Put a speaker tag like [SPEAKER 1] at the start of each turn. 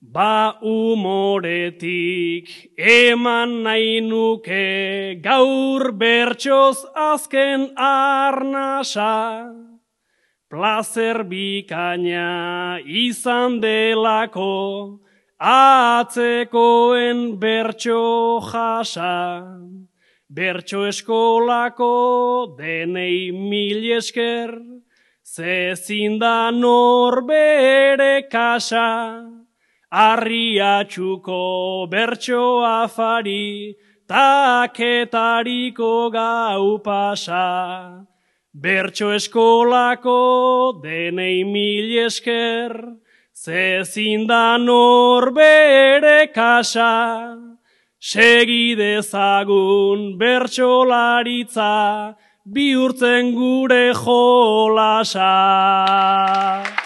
[SPEAKER 1] Ba umoretik eman nahi nuke gaur bertsoz azken arnasa, plazer bikaina izan delako atzekoen bertso jasa. Bertso eskolako denei mil esker, zezin da norbere kasa. Arriatxuko bertso afari, taketariko gau pasa. Bertso eskolako denei mil esker, zezin da norbere kasa. Segi dezagun bertsolaritza, bihurtzen gure jolasa.